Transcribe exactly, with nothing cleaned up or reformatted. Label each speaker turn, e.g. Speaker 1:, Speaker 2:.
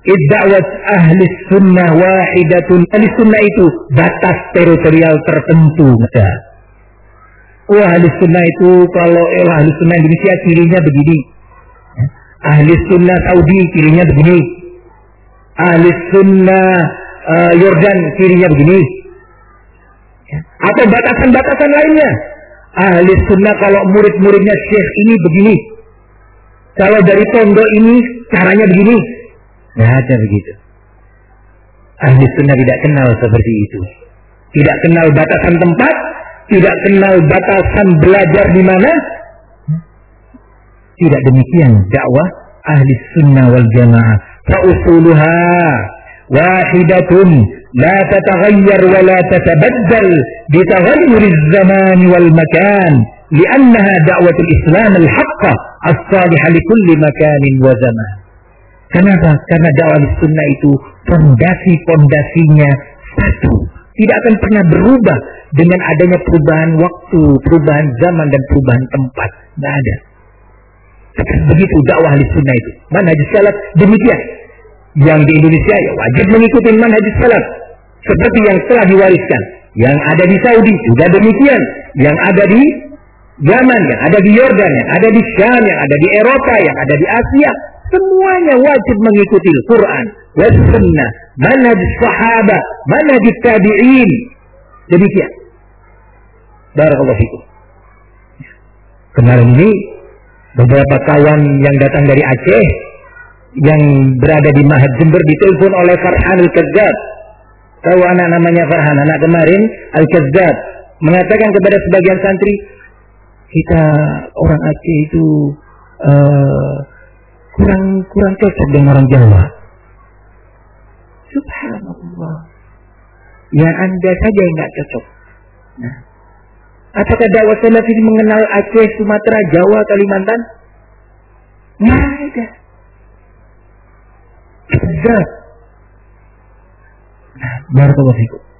Speaker 1: Idda'wat ahli sunnah wahidatun. Ahli sunnah itu batas teritorial tertentu. Oh, ahli sunnah itu kalau eh, ahli sunnah Indonesia cirinya begini. Ahli sunnah Saudi cirinya begini. Ahli sunnah uh, Yordan cirinya begini. Atau batasan-batasan lainnya. Ahli sunnah kalau murid-muridnya syekh ini begini. Kalau dari pondok ini caranya begini. Nggak ada begitu. Ahli sunnah tidak kenal seperti itu. Tidak kenal batasan tempat, tidak kenal batasan belajar di mana. Tidak demikian dakwah ahli sunnah wal jamaah. Fa'usuluha wahidatun la tataghayyar wa la tatabaddal bitaghayyuriz zaman wal makan. Li'annaha da'watul Islam al-haqqa as-salihah li kulli makanin wa zaman. Kenapa? Karena dakwah sunnah itu fondasi-fondasinya satu. Tidak akan pernah berubah dengan adanya perubahan waktu, perubahan zaman, dan perubahan tempat. Tidak ada. Begitu dakwah sunnah itu. Manhaj salaf demikian. Yang di Indonesia ya wajib mengikuti manhaj salaf. Seperti yang telah diwariskan. Yang ada di Saudi juga demikian. Yang ada di Yaman, yang ada di Yordan, yang ada di Syam, yang ada di Eropa, yang ada di Asia. Semuanya wajib mengikuti Al-Quran was sunnah, manhaj sahabat, manhaj tabi'in. Demikian. Barakallahu fikum. Kemarin ini beberapa kawan yang datang dari Aceh yang berada di Mahat Jember ditelepon oleh Farhan Al-Kazzab. Tahu anak namanya Farhan, anak kemarin Al-Kazzab, mengatakan kepada sebagian santri, kita orang Aceh itu uh, kurang kurang cocok dengan orang Jawa. Subhanallah. Ya Anda saja yang nggak cocok. Nah, apakah dakwah salaf ini mengenal Aceh, Sumatera, Jawa, Kalimantan? Nggak ada. Tidak. Nah, barakallahu fikum.